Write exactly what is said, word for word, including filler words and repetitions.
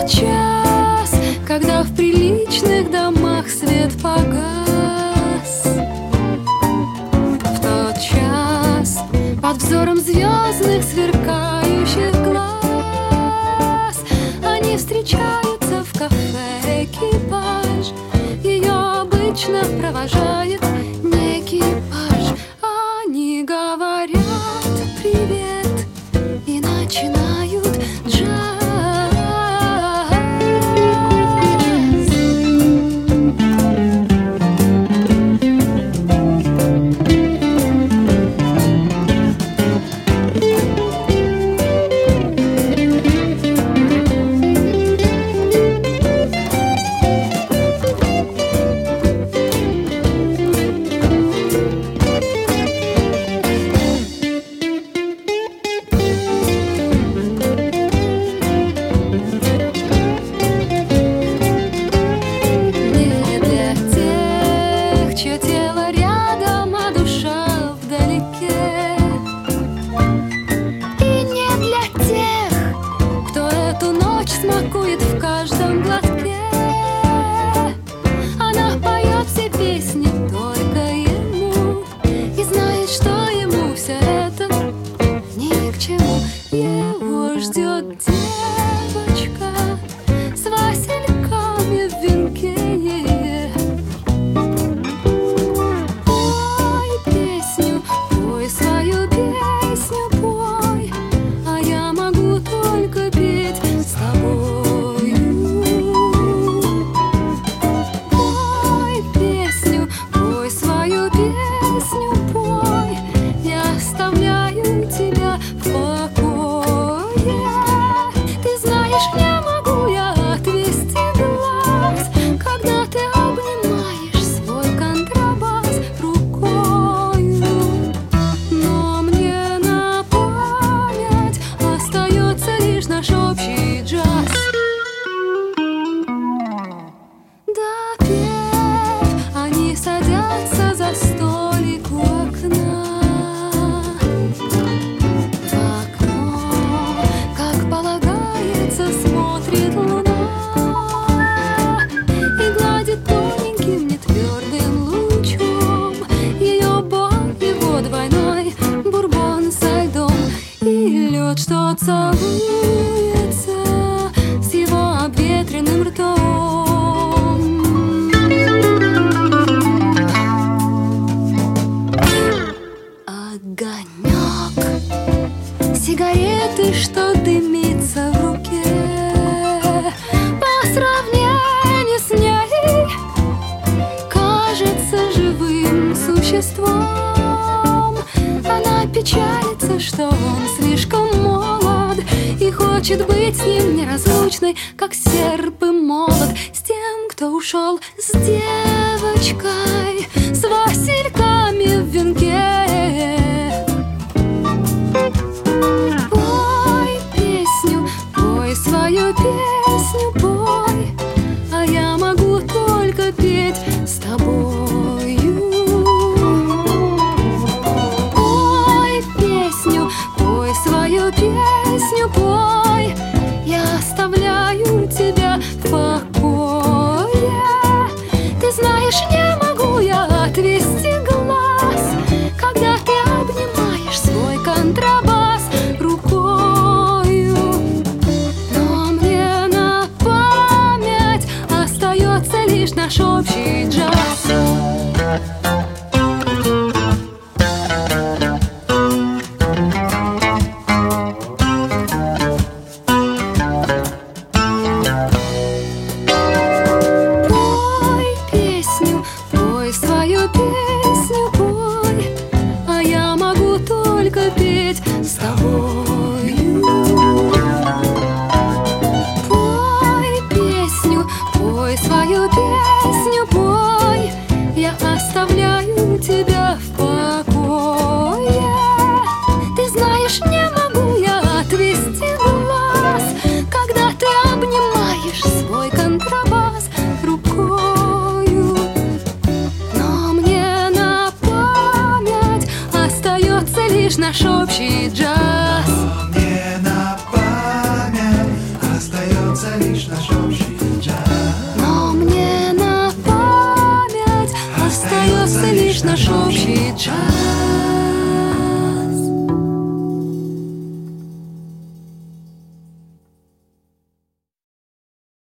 тот час, когда в приличных домах свет погас. В тот час под взором звездных сверкающих глаз они встречаются в кафе экипаж. Ее обычно провожает не экипаж. Они говорят привет и начинают джаз. Смакует в каждом глотке. Она поет все песни только ему и знает, что ему все это ни к чему. Его ждет девочка с васильками в венке. Пой песню, пой свою песню, пой, а я могу только петь с тобою. Пой песню, пой свою песню, пой, я оставляю тебя в покое. Ты знаешь, не могу я отвести глаз, когда ты обнимаешь свой контрабас рукою. Но мне на память остается лишь наш общий джаз. Допев, они садятся за столик у окна. В окно, как полагается, смотрит луна и гладит тоненьким нетвердым лучом ее бок, его двойной бурбон со льдом и лед, что целуется с его обветренным ртом. Огонек сигареты, что дымится в руке, по сравнению с ней кажется живым существом. Она печалится, что он слишком молод и хочет быть с ним неразлучной, как серп и молот, с тем, кто ушел с девочкой, с васильками в венке. Пой песню, пой свою песню, пой, а я могу только петь с тобою. Пой песню, пой свою песню, пой, я оставляю тебя в покое. Ты знаешь, не могу я отвести глаз, когда ты обнимаешь свой контрабас рукою. Но мне на память остается лишь наш общий джаз. Пой песню, пой свою песню, пой, а я могу только петь с тобою. Пой песню, пой свою песню, пой, я оставляю тебя в покое. Ты знаешь, не могу я отвести глаз, когда ты обнимаешь свой контрабас рукою. Но мне на память остается лишь наш общий джаз. Мне на память остается лишь наш общий час. Но мне на память остается лишь наш общий час.